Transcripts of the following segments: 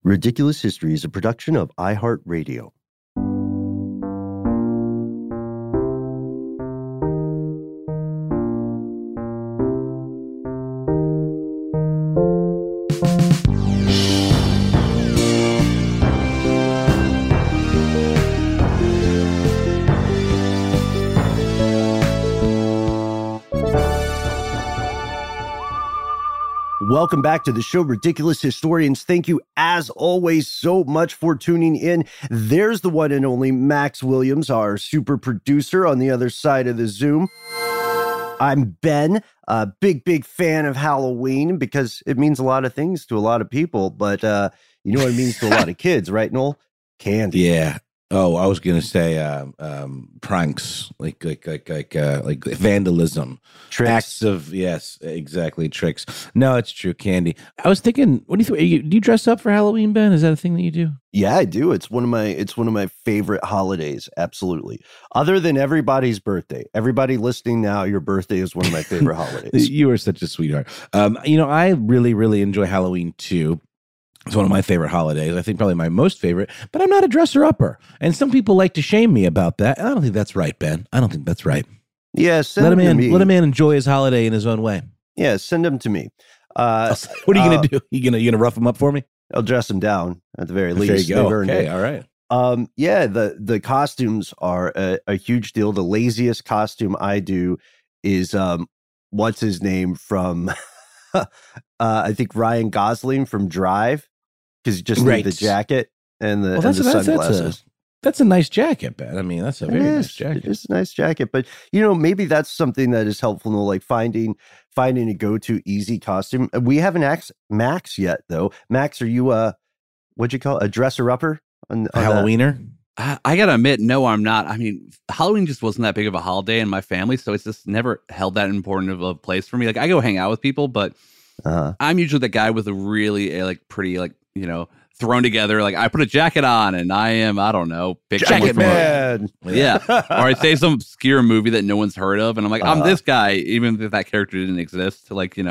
Ridiculous History is a production of iHeartRadio. Welcome back to the show, Ridiculous Historians. Thank you, as always, so much for tuning in. There's the one and only Max Williams, our super producer on the other side of the Zoom. I'm Ben, a big fan of Halloween because it means a lot of things to a lot of people, but you know what it means to a lot of kids, right, Noel? Candy. Yeah. Oh, I was gonna say pranks, like vandalism, Tricks. Acts of tricks. No, it's true, candy. I was thinking, what do you think? Do you dress up for Halloween, Ben? Is that a thing that you do? Yeah, I do. It's one of my favorite holidays. Absolutely. Other than everybody's birthday. Everybody listening now, your birthday is one of my favorite holidays. You are such a sweetheart. I really enjoy Halloween too. It's one of my favorite holidays. I think probably my most favorite, but I'm not a dresser-upper. And some people like to shame me about that. And I don't think that's right, Ben. I don't think that's right. Yeah, let a man enjoy his holiday in his own way. Yeah, send him to me. What are you going to do? You gonna rough him up for me? I'll dress him down at the very least. There you go. Okay, all right. Yeah, the costumes are a huge deal. The laziest costume I do is what's his name from I think Ryan Gosling from Drive. Because you just need the jacket and the sunglasses. That's a nice jacket, Ben. I mean, that's a very nice jacket. It's a nice jacket, but maybe that's something that is helpful. Like finding a go-to easy costume. We haven't asked Max yet, though. Max, are you what'd you call it? A dresser-upper? On Halloweener? I gotta admit, no, I'm not. I mean, Halloween just wasn't that big of a holiday in my family, so it's just never held that important of a place for me. Like, I go hang out with people, but I'm usually the guy with a really pretty thrown together. Like, I put a jacket on and I am, I don't know, big jacket man. Yeah. Or I say some obscure movie that no one's heard of, and I'm like, I'm this guy, even if that character didn't exist.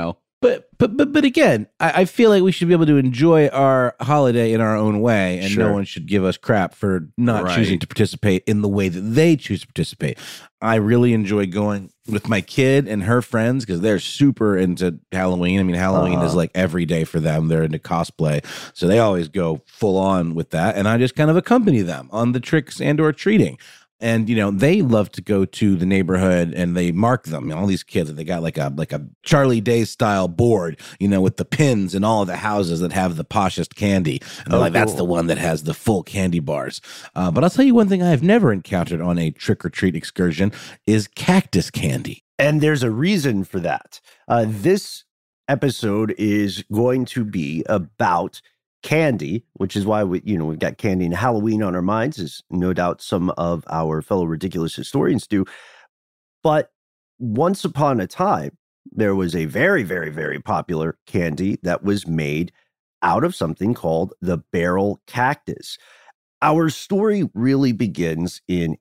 But again, I feel like we should be able to enjoy our holiday in our own way, and no one should give us crap for not choosing to participate in the way that they choose to participate. I really enjoy going with my kid and her friends because they're super into Halloween. I mean, Halloween is like every day for them. They're into cosplay, so they always go full on with that, and I just kind of accompany them on the tricks and or treating. And, they love to go to the neighborhood and they mark them. All these kids, they got like a Charlie Day style board, with the pins and all of the houses that have the poshest candy. And they're that's the one that has the full candy bars. But I'll tell you one thing I have never encountered on a trick or treat excursion is cactus candy. And there's a reason for that. This episode is going to be about candy, which is why we've got candy and Halloween on our minds, as no doubt some of our fellow ridiculous historians do. But once upon a time, there was a very, very, very popular candy that was made out of something called the barrel cactus. Our story really begins in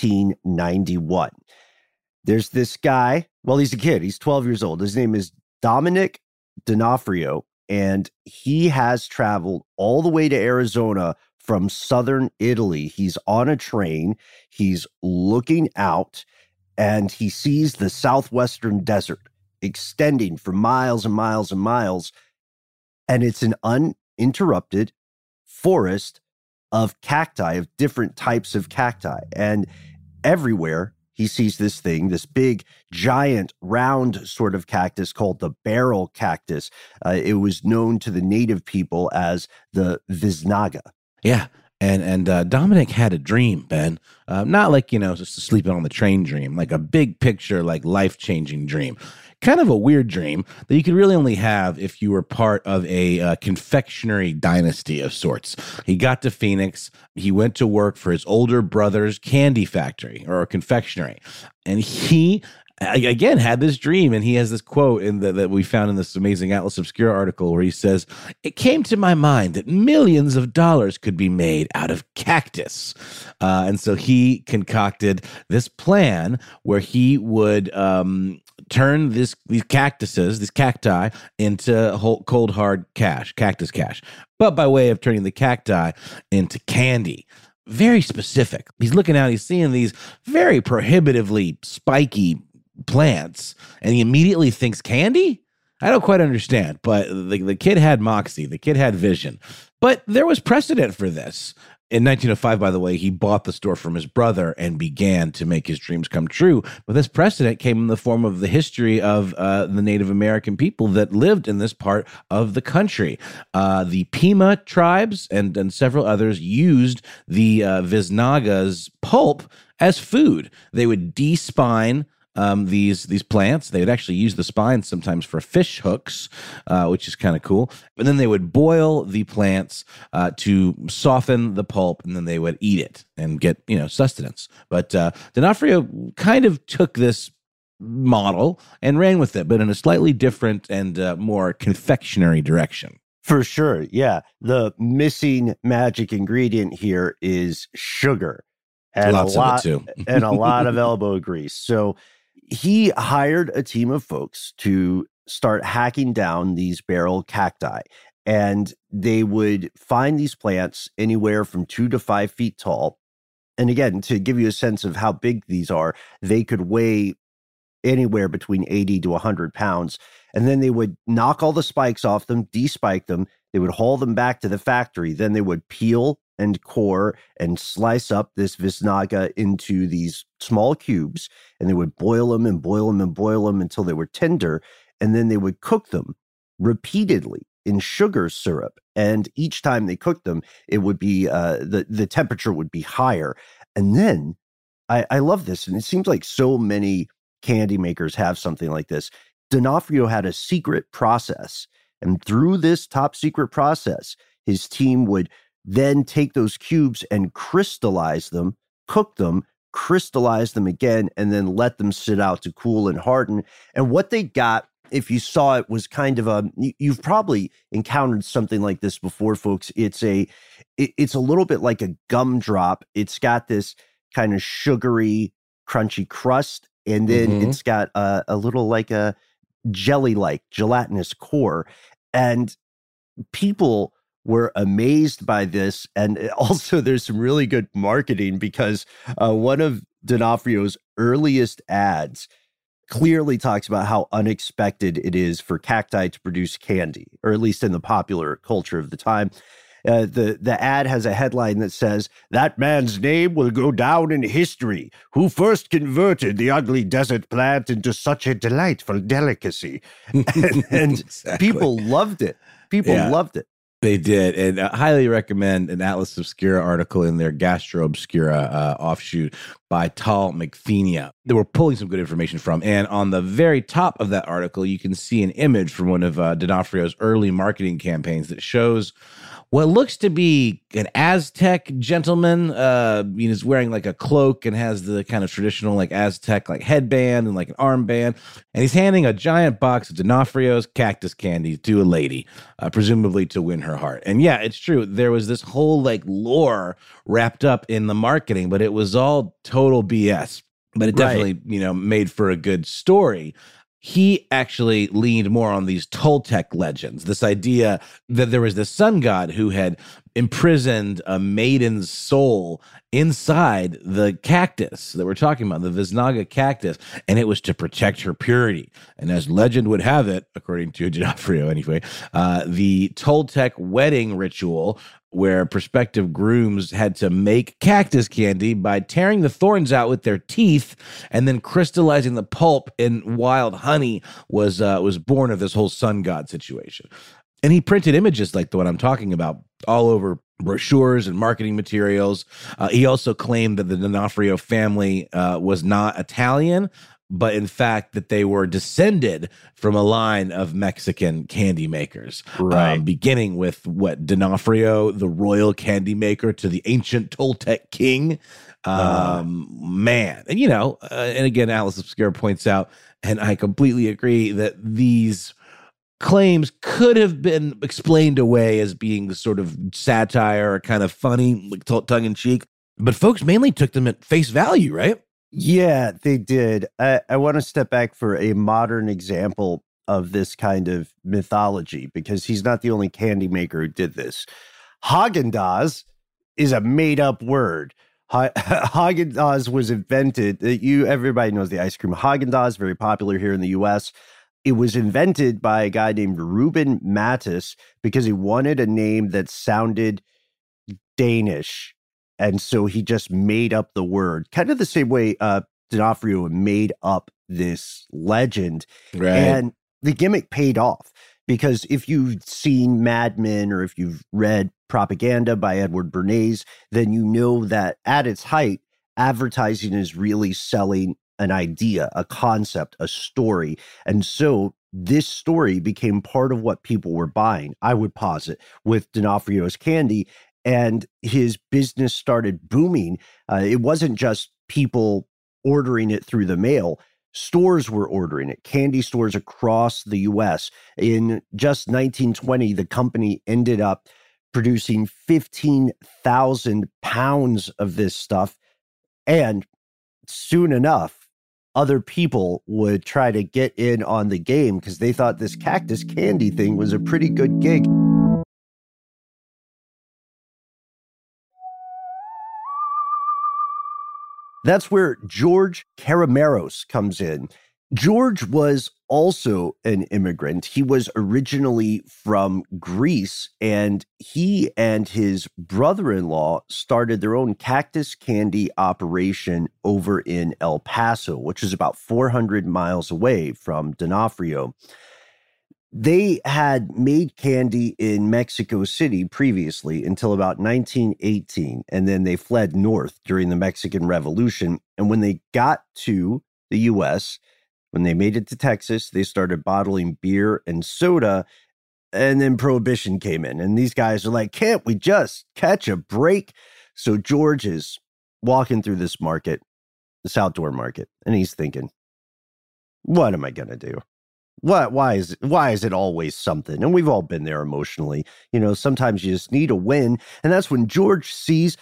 1891. There's this guy, well, he's a kid, he's 12 years old. His name is Dominic D'Onofrio. And he has traveled all the way to Arizona from southern Italy. He's on a train. He's looking out and he sees the southwestern desert extending for miles and miles and miles. And it's an uninterrupted forest of cacti, of different types of cacti. And everywhere he sees this thing, this big, giant, round sort of cactus called the barrel cactus. It was known to the native people as the Visnaga. Yeah. And Dominic had a dream, Ben. Not like, just a sleeping on the train dream, like a big picture, like life-changing dream. Kind of a weird dream that you could really only have if you were part of a confectionery dynasty of sorts. He got to Phoenix. He went to work for his older brother's candy factory or confectionery. And he, again, had this dream. And he has this quote that we found in this amazing Atlas Obscura article where he says, "It came to my mind that millions of dollars could be made out of cactus." And so he concocted this plan where he would turn these cactuses, these cacti, into cold hard cash, cactus cash, but by way of turning the cacti into candy. Very specific. He's looking out, he's seeing these very prohibitively spiky plants, and he immediately thinks candy? I don't quite understand, but the kid had moxie, the kid had vision. But there was precedent for this. In 1905, by the way, he bought the store from his brother and began to make his dreams come true. But this precedent came in the form of the history of the Native American people that lived in this part of the country. The Pima tribes and several others used the Visnagas pulp as food. They would despine these plants. They would actually use the spines sometimes for fish hooks, which is kind of cool. And then they would boil the plants to soften the pulp, and then they would eat it and get sustenance. But D'Onofrio kind of took this model and ran with it, but in a slightly different and more confectionery direction. For sure, yeah. The missing magic ingredient here is sugar, and Lots of it too. and a lot of elbow grease. So he hired a team of folks to start hacking down these barrel cacti, and they would find these plants anywhere from 2 to 5 feet tall. And again, to give you a sense of how big these are, they could weigh anywhere between 80 to 100 pounds. And then they would knock all the spikes off them, despike them. They would haul them back to the factory. Then they would peel and core and slice up this Visnaga into these small cubes, and they would boil them and boil them and boil them until they were tender, and then they would cook them repeatedly in sugar syrup. And each time they cooked them, it would be the temperature would be higher. And then I love this, and it seems like so many candy makers have something like this. D'Onofrio had a secret process, and through this top secret process, his team would then take those cubes and crystallize them, cook them, crystallize them again, and then let them sit out to cool and harden. And what they got, if you saw it, was kind of you've probably encountered something like this before, folks. It's a little bit like a gumdrop. It's got this kind of sugary, crunchy crust, and then it's got a little like a jelly-like gelatinous core. And people were amazed by this. And also there's some really good marketing, because one of D'Onofrio's earliest ads clearly talks about how unexpected it is for cacti to produce candy, or at least in the popular culture of the time. The ad has a headline that says, "That man's name will go down in history, who first converted the ugly desert plant into such a delightful delicacy." And Exactly. People loved it. People loved it. They did, and I highly recommend an Atlas Obscura article in their Gastro Obscura offshoot by Tal McPhenia that we're pulling some good information from. And on the very top of that article, you can see an image from one of D'Onofrio's early marketing campaigns that shows what looks to be an Aztec gentleman. He's wearing like a cloak and has the kind of traditional like Aztec like headband and like an armband. And he's handing a giant box of D'Onofrio's cactus candy to a lady, presumably to win her heart. And yeah, it's true. There was this whole like lore wrapped up in the marketing, but it was all total BS. But it definitely, made for a good story. He actually leaned more on these Toltec legends, this idea that there was this sun god who had imprisoned a maiden's soul inside the cactus that we're talking about, the Visnaga cactus, and it was to protect her purity. And as legend would have it, according to D'Onofrio anyway, the Toltec wedding ritual, where prospective grooms had to make cactus candy by tearing the thorns out with their teeth and then crystallizing the pulp in wild honey, was born of this whole sun god situation. And he printed images like the one I'm talking about all over brochures and marketing materials. He also claimed that the D'Onofrio family was not Italian, but in fact that they were descended from a line of Mexican candy makers, beginning with D'Onofrio, the royal candy maker, to the ancient Toltec king. Man, and and again, Atlas Obscura points out, and I completely agree, that these claims could have been explained away as being sort of satire or kind of funny, like tongue in cheek, but folks mainly took them at face value, right? Yeah, they did. I want to step back for a modern example of this kind of mythology because he's not the only candy maker who did this. Haagen-Dazs is a made-up word. Haagen-Dazs was invented. Everybody knows the ice cream Haagen-Dazs, very popular here in the U.S. It was invented by a guy named Ruben Mattis because he wanted a name that sounded Danish. And so he just made up the word, kind of the same way D'Onofrio made up this legend. Right. And the gimmick paid off because if you've seen Mad Men or if you've read Propaganda by Edward Bernays, then you know that at its height, advertising is really selling an idea, a concept, a story. And so this story became part of what people were buying, I would posit, with D'Onofrio's candy. And his business started booming. It wasn't just people ordering it through the mail. Stores were ordering it, candy stores across the U.S. In just 1920, the company ended up producing 15,000 pounds of this stuff. And soon enough, other people would try to get in on the game because they thought this cactus candy thing was a pretty good gig. That's where George Karameros comes in. George was also an immigrant. He was originally from Greece, and he and his brother-in-law started their own cactus candy operation over in El Paso, which is about 400 miles away from D'Onofrio. They had made candy in Mexico City previously until about 1918, and then they fled north during the Mexican Revolution. And when they got to the U.S., when they made it to Texas, they started bottling beer and soda, and then Prohibition came in. And these guys are like, can't we just catch a break? So George is walking through this market, this outdoor market, and he's thinking, what am I going to do? Why is it always something? And we've all been there emotionally. You know, sometimes you just need a win. And that's when George sees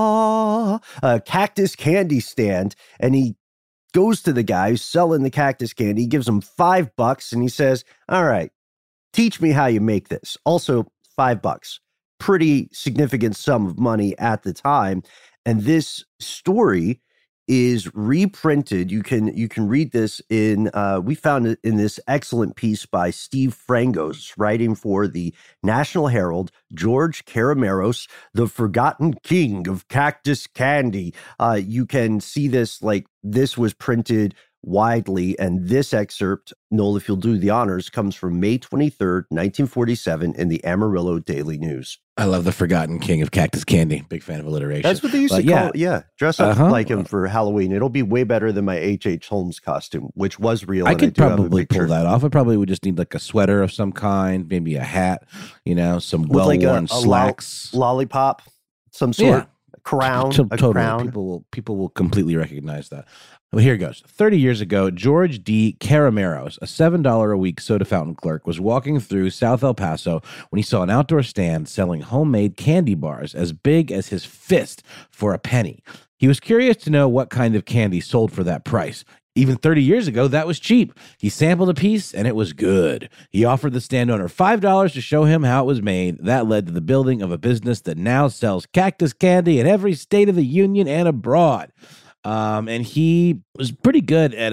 a cactus candy stand, and he goes to the guy who's selling the cactus candy. He gives him $5 and he says, all right, teach me how you make this. Also $5, pretty significant sum of money at the time. And this story is reprinted. You can read this in, we found it in this excellent piece by Steve Frangos, writing for the National Herald, George Karameros, the forgotten king of cactus candy. You can see this, like, this was printed widely, and this excerpt, Noel, if you'll do the honors, comes from May 23rd, 1947 in the Amarillo Daily News. I love the forgotten king of cactus candy. Big fan of alliteration. That's what they used to call it. Yeah. Dress up like him for Halloween. It'll be way better than my H.H. Holmes costume, which was real. I could probably pull that off. I probably would just need like a sweater of some kind, maybe a hat, you know, some well-worn slacks. Lollipop, some sort. A crown. Totally. Crown. People will completely recognize that. Well, here it goes. 30 years ago, George D. Karameros, a $7 a week soda fountain clerk, was walking through South El Paso when he saw an outdoor stand selling homemade candy bars as big as his fist for a penny. He was curious to know what kind of candy sold for that price. Even 30 years ago, that was cheap. He sampled a piece, and it was good. He offered the stand owner $5 to show him how it was made. That led to the building of a business that now sells cactus candy in every state of the union and abroad. And he was pretty good at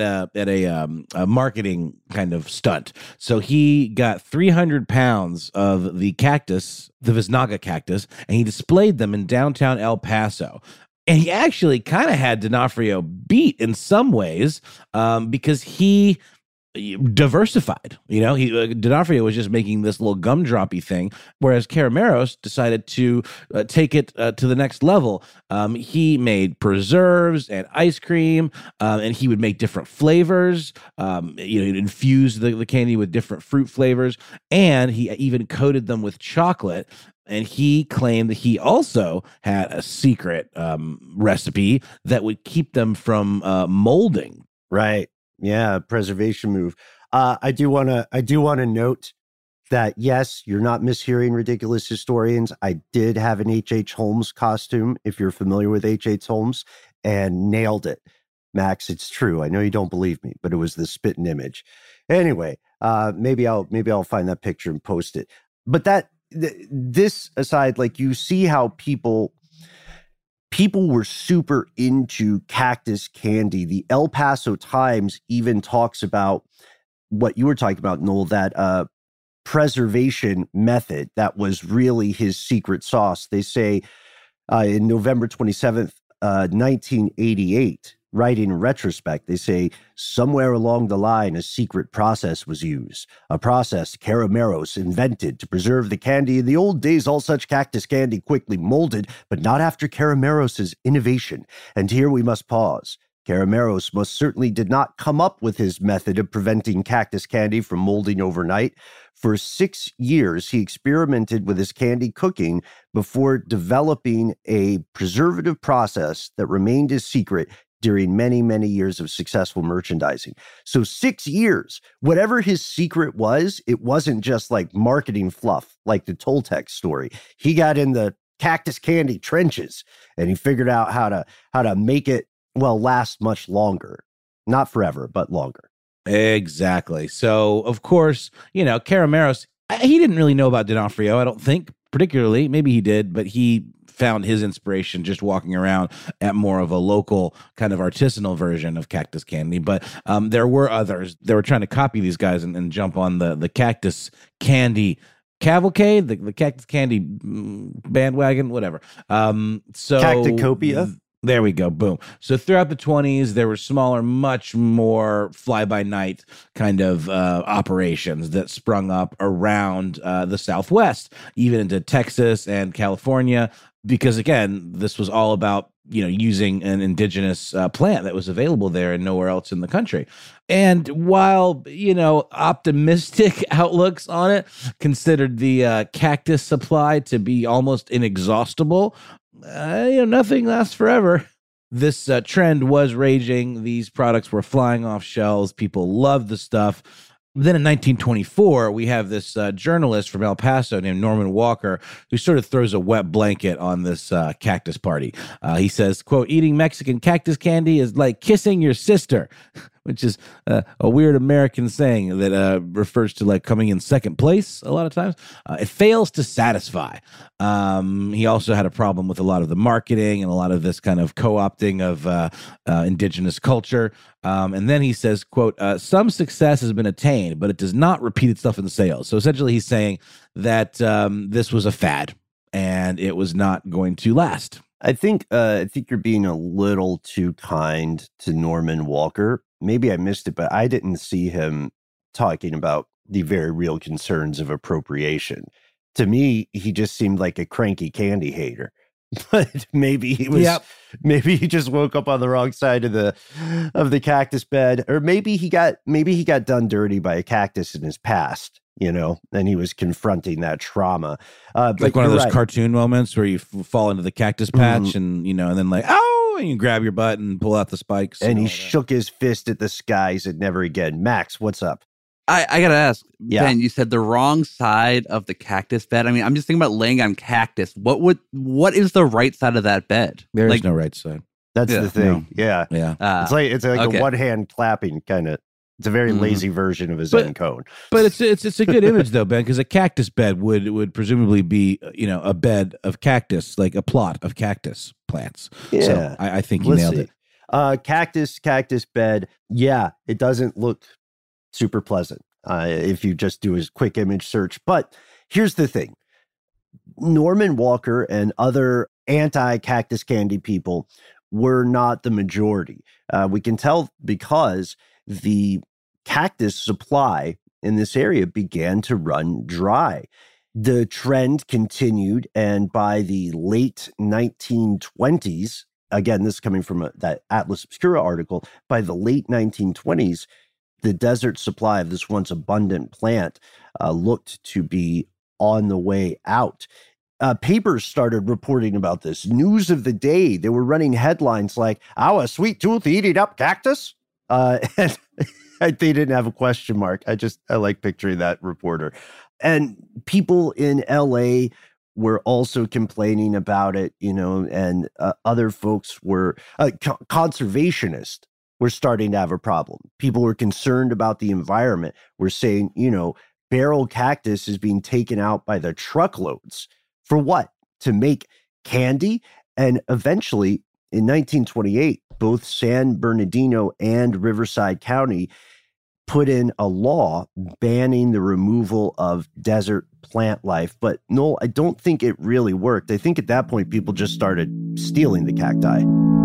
a marketing kind of stunt. So he got 300 pounds of the cactus, the Visnaga cactus, and he displayed them in downtown El Paso. And he actually kind of had D'Onofrio beat in some ways because he diversified. You know, D'Onofrio was just making this little gumdroppy thing, whereas Karameros decided to take it to the next level. He made preserves and ice cream, and he would make different flavors. Infuse the candy with different fruit flavors, and he even coated them with chocolate. And he claimed that he also had a secret recipe that would keep them from molding. Right. Yeah, preservation move. I do want to note that, yes, you're not mishearing Ridiculous Historians. I did have an H.H. Holmes costume, if you're familiar with H.H. Holmes, and nailed it. Max, it's true. I know you don't believe me, but it was the spitting image. Anyway, maybe I'll find that picture and post it. But this aside, like, you see how people were super into cactus candy. The El Paso Times even talks about what you were talking about, Noel, that preservation method that was really his secret sauce. They say in November 27th, 1988, writing in retrospect, they say, somewhere along the line, a secret process was used. A process Carameros invented to preserve the candy. In the old days, all such cactus candy quickly molded, but not after Carameros' innovation. And here we must pause. Carameros most certainly did not come up with his method of preventing cactus candy from molding overnight. For 6 years, he experimented with his candy cooking before developing a preservative process that remained his secret during many, many years of successful merchandising. So 6 years, whatever his secret was, it wasn't just like marketing fluff, like the Toltec story. He got in the cactus candy trenches and he figured out how to make it, well, last much longer. Not forever, but longer. Exactly. So, of course, Carameros, he didn't really know about D'Onofrio, I don't think, particularly. Maybe he did, but he found his inspiration just walking around at more of a local kind of artisanal version of cactus candy. But there were others that were trying to copy these guys and jump on the cactus candy cavalcade, the cactus candy bandwagon, whatever. So Cacticopia. There we go. Boom. So throughout the 20s, there were smaller, much more fly-by-night kind of operations that sprung up around the Southwest, even into Texas and California, because, again, this was all about, using an indigenous plant that was available there and nowhere else in the country. And while, optimistic outlooks on it considered the cactus supply to be almost inexhaustible, nothing lasts forever. This trend was raging. These products were flying off shelves. People loved the stuff. Then in 1924, we have this journalist from El Paso named Norman Walker who sort of throws a wet blanket on this cactus party. He says, quote, eating Mexican cactus candy is like kissing your sister, which is a weird American saying that refers to like coming in second place a lot of times. It fails to satisfy. He also had a problem with a lot of the marketing and a lot of this kind of co-opting of indigenous culture. And then he says, quote, some success has been attained, but it does not repeat itself in sales. So essentially he's saying that this was a fad and it was not going to last. I think you're being a little too kind to Norman Walker. Maybe I missed it, but I didn't see him talking about the very real concerns of appropriation. To me, he just seemed like a cranky candy hater. But maybe he was. Yep. Maybe he just woke up on the wrong side of the cactus bed, or maybe he got done dirty by a cactus in his past. And he was confronting that trauma. Like one of those cartoon moments where you fall into the cactus patch and then like, oh, and you grab your butt and pull out the spikes. And he shook his fist at the sky, said, never again. Max, what's up? I got to ask, Ben, you said the wrong side of the cactus bed. I mean, I'm just thinking about laying on cactus. What is the right side of that bed? There is no right side. That's the thing. No. Yeah. Yeah. It's like okay. A one hand clapping kind of. It's a very lazy version of a Zen cone. But it's a good image though, Ben, because a cactus bed would presumably be a bed of cactus, like a plot of cactus plants. Yeah. So I think you nailed it. Cactus bed. Yeah, it doesn't look super pleasant if you just do a quick image search. But here's the thing. Norman Walker and other anti-cactus candy people were not the majority. We can tell because the cactus supply in this area began to run dry. The trend continued, and by the late 1920s, again, this is coming from that Atlas Obscura article, by the late 1920s, the desert supply of this once abundant plant looked to be on the way out. Papers started reporting about this. News of the day, they were running headlines like, our sweet tooth eating up cactus? And they didn't have a question mark. I like picturing that reporter. And people in LA were also complaining about it, and other folks were conservationists we're starting to have a problem. People are concerned about the environment. We're saying, barrel cactus is being taken out by the truckloads. For what? To make candy? And eventually, in 1928, both San Bernardino and Riverside County put in a law banning the removal of desert plant life. But no, I don't think it really worked. I think at that point, people just started stealing the cacti.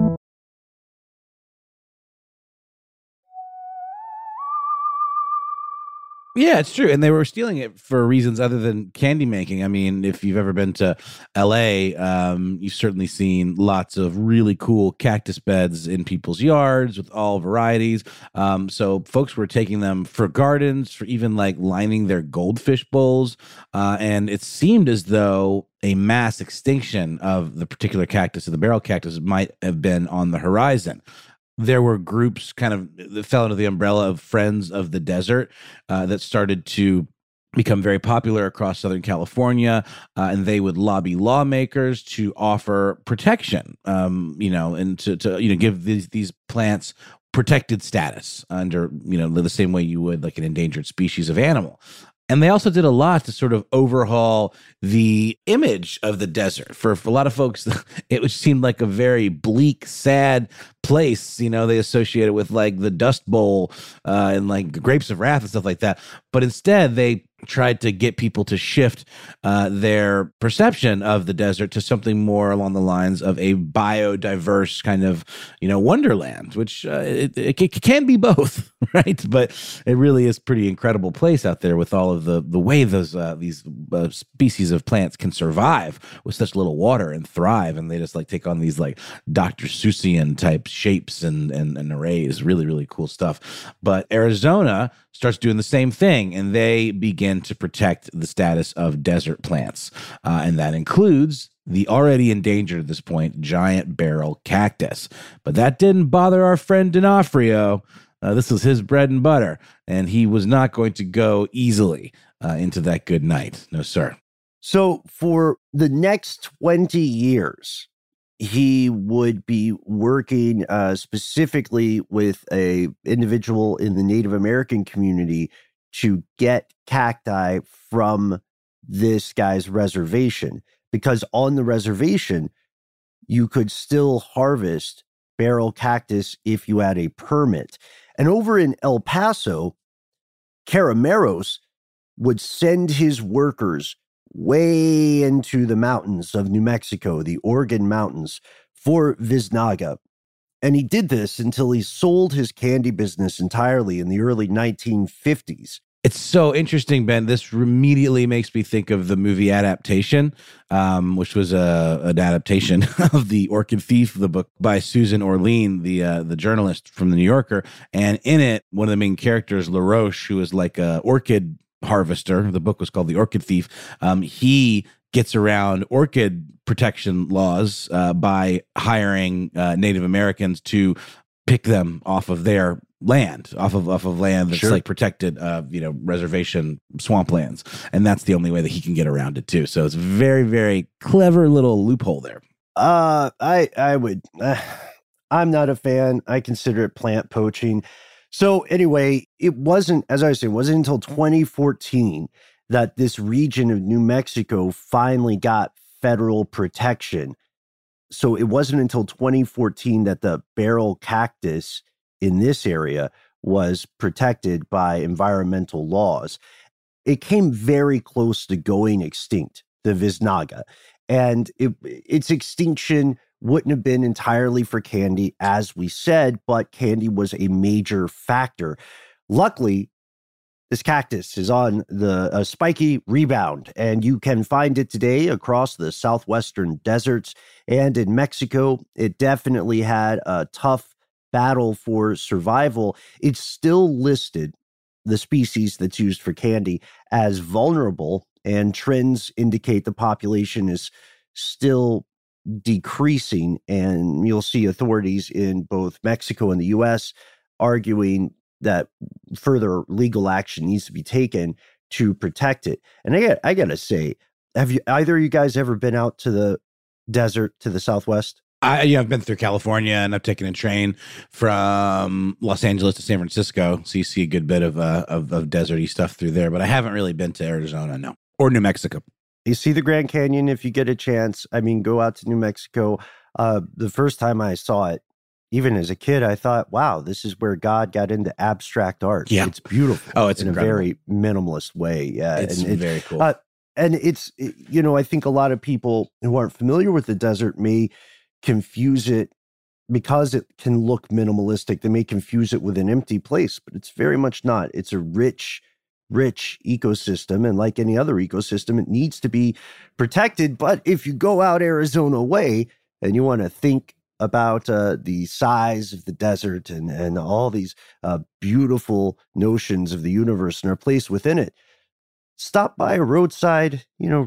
Yeah, it's true. And they were stealing it for reasons other than candy making. I mean, if you've ever been to LA, you've certainly seen lots of really cool cactus beds in people's yards with all varieties. So folks were taking them for gardens, for even like lining their goldfish bowls. And it seemed as though a mass extinction of the particular cactus, of the barrel cactus, might have been on the horizon. There were groups kind of that fell under the umbrella of Friends of the Desert that started to become very popular across Southern California, and they would lobby lawmakers to offer protection, and to give these plants protected status under the same way you would like an endangered species of animal. And they also did a lot to sort of overhaul the image of the desert. For a lot of folks, it seemed like a very bleak, sad place. They associate it with like the Dust Bowl and like the Grapes of Wrath and stuff like that. But instead, they tried to get people to shift their perception of the desert to something more along the lines of a biodiverse kind of, wonderland, which it can be both, right? But it really is a pretty incredible place out there with all of the way these species of plants can survive with such little water and thrive, and they just like take on these like Dr. Seussian type shapes and arrays. Really, really cool stuff. But Arizona starts doing the same thing, and they begin to protect the status of desert plants. And that includes the already endangered at this point giant barrel cactus. But that didn't bother our friend D'Onofrio. This was his bread and butter, and he was not going to go easily into that good night. No, sir. So for the next 20 years, he would be working specifically with a individual in the Native American community to get cacti from this guy's reservation, because on the reservation, you could still harvest barrel cactus if you had a permit. And over in El Paso, Carameros would send his workers way into the mountains of New Mexico, the Organ Mountains, for Visnaga. And he did this until he sold his candy business entirely in the early 1950s. It's so interesting, Ben. This immediately makes me think of the movie Adaptation, which was an adaptation of The Orchid Thief, the book by Susan Orlean, the journalist from The New Yorker. And in it, one of the main characters, LaRoche, who is like a orchid harvester, the book was called The Orchid Thief, he gets around orchid protection laws by hiring Native Americans to pick them off of their land, off of land that's like protected, reservation swamplands, and that's the only way that he can get around it too. So it's very, very clever little loophole there. I would, I'm not a fan. I consider it plant poaching. So anyway, it wasn't, as I was saying, wasn't until 2014 that this region of New Mexico finally got federal protection. So it wasn't until 2014 that the barrel cactus in this area was protected by environmental laws. It came very close to going extinct, the Visnaga. And its extinction wouldn't have been entirely for candy, as we said, but candy was a major factor. Luckily, this cactus is on a spiky rebound, and you can find it today across the southwestern deserts and in Mexico. It definitely had a tough battle for survival. It's still listed, the species that's used for candy, as vulnerable, and trends indicate the population is still decreasing. And you'll see authorities in both Mexico and the U.S. arguing that further legal action needs to be taken to protect it. And I gotta say, have either of you guys ever been out to the desert to the southwest? I've been through California, and I've taken a train from Los Angeles to San Francisco, so you see a good bit of deserty stuff through there. But I haven't really been to Arizona, no, or New Mexico. You see the Grand Canyon if you get a chance. I mean, go out to New Mexico. The first time I saw it, even as a kid, I thought, wow, this is where God got into abstract art. Yeah. It's beautiful. Oh, it's in incredible. a very minimalist way. Yeah. It's very cool. And I think a lot of people who aren't familiar with the desert may confuse it because it can look minimalistic. They may confuse it with an empty place, but it's very much not. It's a rich ecosystem. And like any other ecosystem, it needs to be protected. But if you go out Arizona way and you want to think about the size of the desert and all these beautiful notions of the universe and our place within it, stop by a roadside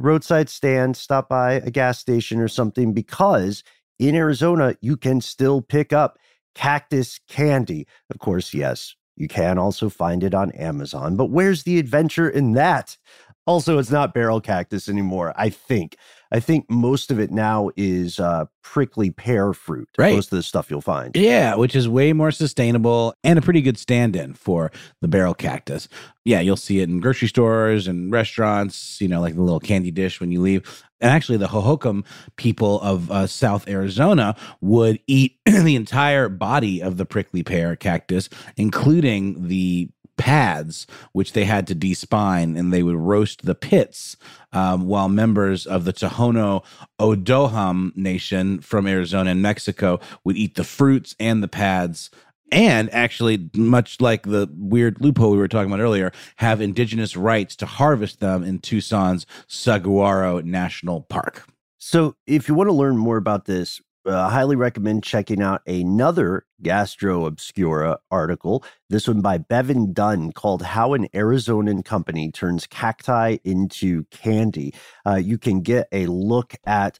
stand, stop by a gas station or something, because in Arizona, you can still pick up cactus candy. Of course, yes, you can also find it on Amazon, but where's the adventure in that? Also, it's not barrel cactus anymore, I think. I think most of it now is prickly pear fruit. Right. Most of the stuff you'll find. Yeah, which is way more sustainable and a pretty good stand-in for the barrel cactus. Yeah, you'll see it in grocery stores and restaurants, like the little candy dish when you leave. And actually, the Hohokam people of South Arizona would eat the entire body of the prickly pear cactus, including the pads, which they had to despine, and they would roast the pits, while members of the Tohono O'odham Nation from Arizona and Mexico would eat the fruits and the pads. And actually, much like the weird loophole we were talking about earlier, have indigenous rights to harvest them in Tucson's Saguaro National Park. So if you want to learn more about this, I highly recommend checking out another Gastro Obscura article, this one by Bevan Dunn, called How an Arizonan Company Turns Cacti into Candy. You can get a look at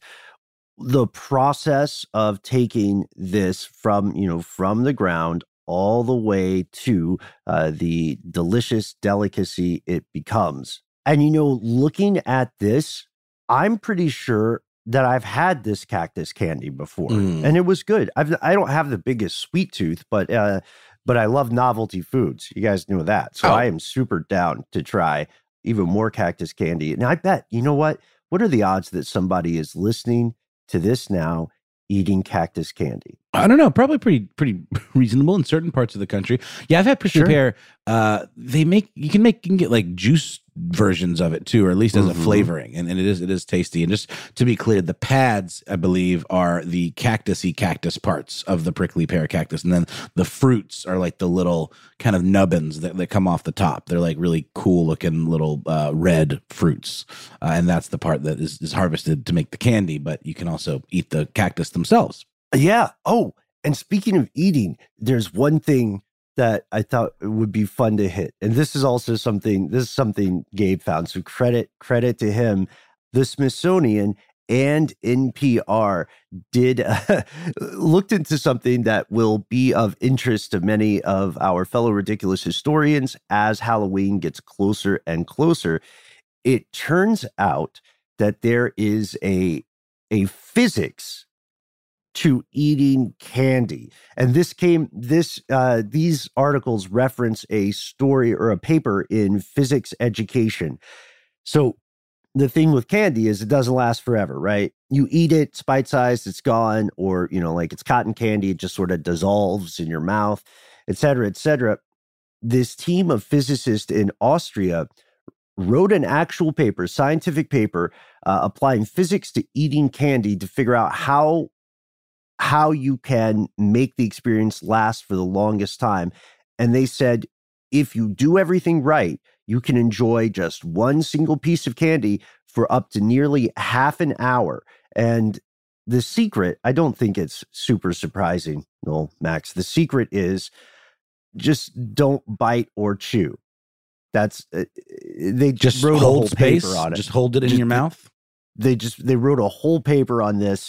the process of taking this from the ground all the way to the delicious delicacy it becomes. And, looking at this, I'm pretty sure that I've had this cactus candy before, and it was good. I don't have the biggest sweet tooth, but I love novelty foods. You guys know that. So I am super down to try even more cactus candy. And I bet, what are the odds that somebody is listening to this now eating cactus candy? I don't know. Probably pretty reasonable in certain parts of the country. Yeah, I've had prickly pear. You can get like juice versions of it too, or at least as a flavoring, and it is tasty. And just to be clear, the pads, I believe, are the cactus parts of the prickly pear cactus, and then the fruits are like the little kind of nubbins that come off the top. They're like really cool looking little red fruits, and that's the part that is harvested to make the candy. But you can also eat the cactus themselves. Yeah. Oh, and speaking of eating, there's one thing that I thought would be fun to hit. And this is also something Gabe found. So credit to him. The Smithsonian and NPR did looked into something that will be of interest to many of our fellow ridiculous historians as Halloween gets closer and closer. It turns out that there is a physics to eating candy. And these articles reference a story or a paper in physics education. So the thing with candy is it doesn't last forever, right? You eat it, it's bite-sized, it's gone, or, like it's cotton candy, it just sort of dissolves in your mouth, et cetera, et cetera. This team of physicists in Austria wrote an actual paper, scientific paper, applying physics to eating candy to figure out how you can make the experience last for the longest time. And they said, if you do everything right, you can enjoy just one single piece of candy for up to nearly half an hour. And the secret, I don't think it's super surprising, no, Max. The secret is just don't bite or chew. That's they just wrote a whole paper on it. Just hold it in your mouth. They wrote a whole paper on this.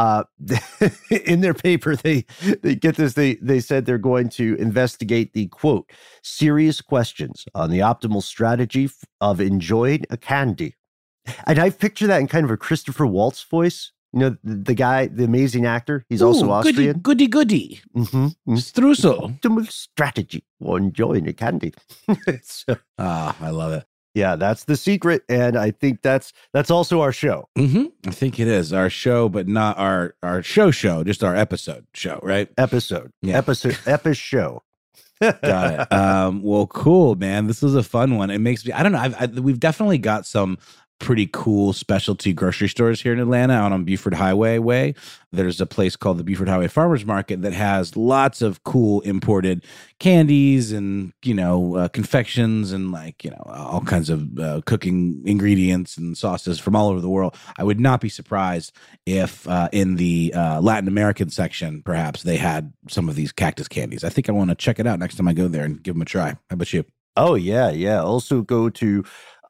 In their paper, they get this. They said they're going to investigate the, quote, serious questions on the optimal strategy of enjoying a candy. And I picture that in kind of a Christopher Waltz voice. You know, the guy, the amazing actor, he's also Austrian. Goody. Mm-hmm. Streusel. Optimal strategy for enjoying a candy. I love it. Yeah, that's the secret. And I think that's also our show. I think it is our show, but not our show, just our episode show, right? Episode. Show. Got it. Well, cool, man. This was a fun one. It makes me, I don't know. We've definitely got some pretty cool specialty grocery stores here in Atlanta out on Buford Highway way. There's a place called the Buford Highway Farmers Market that has lots of cool imported candies and, confections and all kinds of cooking ingredients and sauces from all over the world. I would not be surprised if in the Latin American section, perhaps they had some of these cactus candies. I think I want to check it out next time I go there and give them a try. How about you? Oh, yeah. Also go to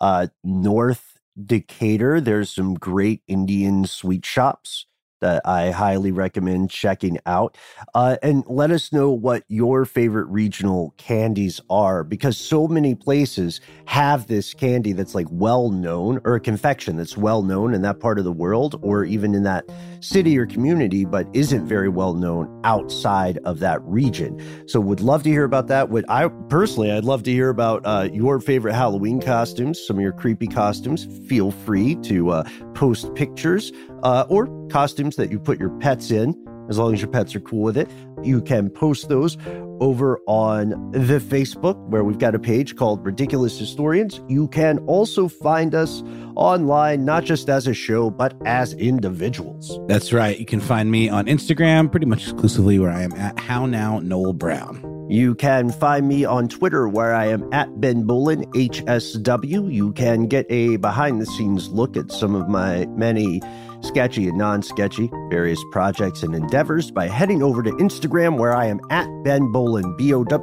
North Decatur. There's some great Indian sweet shops that I highly recommend checking out. And let us know what your favorite regional candies are, because so many places have this candy that's like well known, or a confection that's well known in that part of the world, or even in that city or community, but isn't very well known outside of that region. So would love to hear about that. I'd love to hear about your favorite Halloween costumes, some of your creepy costumes. Feel free to post pictures or costumes that you put your pets in, as long as your pets are cool with it. You can post those over on the Facebook, where we've got a page called Ridiculous Historians. You can also find us online, not just as a show, but as individuals. That's right. You can find me on Instagram pretty much exclusively, where I am at How Now Noel Brown. You can find me on Twitter, where I am at Ben Bolin, HSW. You can get a behind-the-scenes look at some of my many sketchy and non-sketchy various projects and endeavors by heading over to Instagram, where I am at Ben Bolin,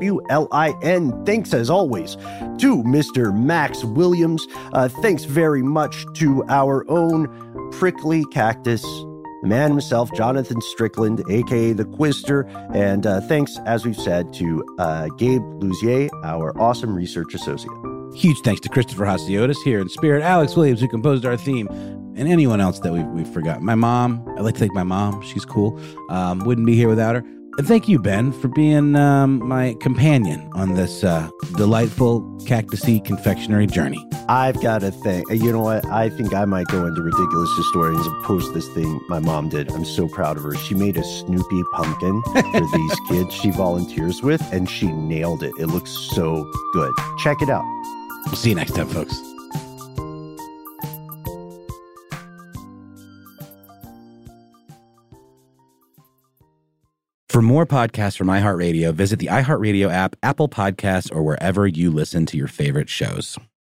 BOWLIN. Thanks, as always, to Mr. Max Williams. Thanks very much to our own prickly cactus, the man himself, Jonathan Strickland, a.k.a. the Quizster. And thanks, as we've said, to Gabe Luzier, our awesome research associate. Huge thanks to Christopher Hasiotis here in spirit, Alex Williams, who composed our theme, and anyone else that we've forgotten. My mom, I'd like to thank my mom. She's cool. Wouldn't be here without her. And thank you, Ben, for being my companion on this delightful cactusy confectionery journey. I've got to thank, you know what? I think I might go into Ridiculous Historians and post this thing my mom did. I'm so proud of her. She made a Snoopy pumpkin for these kids she volunteers with, and she nailed it. It looks so good. Check it out. We'll see you next time, folks. For more podcasts from iHeartRadio, visit the iHeartRadio app, Apple Podcasts, or wherever you listen to your favorite shows.